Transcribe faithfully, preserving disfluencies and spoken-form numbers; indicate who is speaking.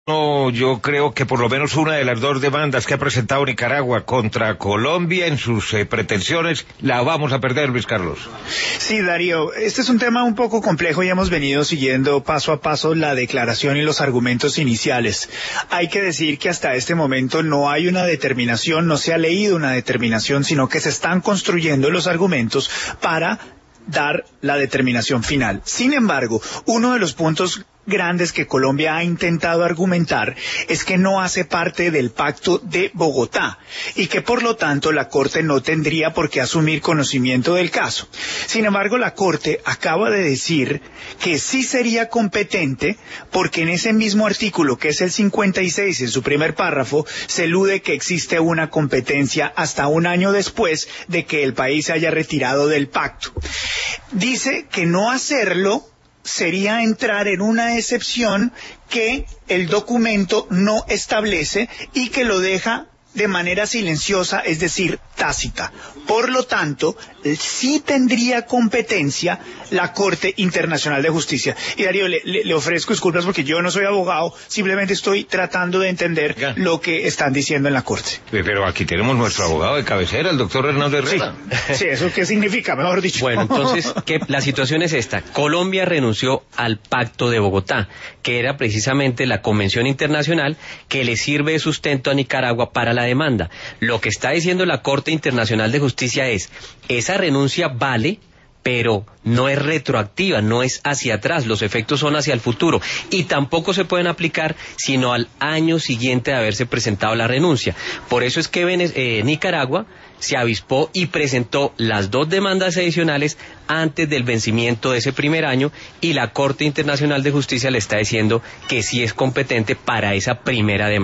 Speaker 1: No, yo creo que por lo menos una de las dos demandas que ha presentado Nicaragua contra Colombia en sus eh, pretensiones la vamos a perder, Luis Carlos.
Speaker 2: Sí, Darío, este es un tema un poco complejo y hemos venido siguiendo paso a paso la declaración y los argumentos iniciales. Hay que decir que hasta este momento no hay una determinación, no se ha leído una determinación, sino que se están construyendo los argumentos para dar la determinación final. Sin embargo, uno de los puntos grandes que Colombia ha intentado argumentar es que no hace parte del Pacto de Bogotá y que por lo tanto la Corte no tendría por qué asumir conocimiento del caso. Sin embargo, la Corte acaba de decir que sí sería competente porque en ese mismo artículo, que es el cincuenta y seis, en su primer párrafo, se elude que existe una competencia hasta un año después de que el país se haya retirado del pacto. Dice que no hacerlo sería entrar en una excepción que el documento no establece y que lo deja de manera silenciosa, es decir, tácita. Por lo tanto, sí tendría competencia la Corte Internacional de Justicia. Y Darío, le, le, le ofrezco disculpas porque yo no soy abogado, simplemente estoy tratando de entender ya lo que están diciendo en la Corte.
Speaker 1: Pero aquí tenemos nuestro abogado de cabecera, el doctor Hernando Herrera.
Speaker 2: Sí, sí, ¿eso qué significa, mejor dicho?
Speaker 3: Bueno, entonces, ¿qué? La situación es esta. Colombia renunció al Pacto de Bogotá, que era precisamente la convención internacional que le sirve de sustento a Nicaragua para la demanda. Lo que está diciendo la Corte Internacional de Justicia es, esa renuncia vale, pero no es retroactiva, no es hacia atrás, los efectos son hacia el futuro y tampoco se pueden aplicar sino al año siguiente de haberse presentado la renuncia. Por eso es que eh, Nicaragua se avispó y presentó las dos demandas adicionales antes del vencimiento de ese primer año y la Corte Internacional de Justicia le está diciendo que sí es competente para esa primera demanda.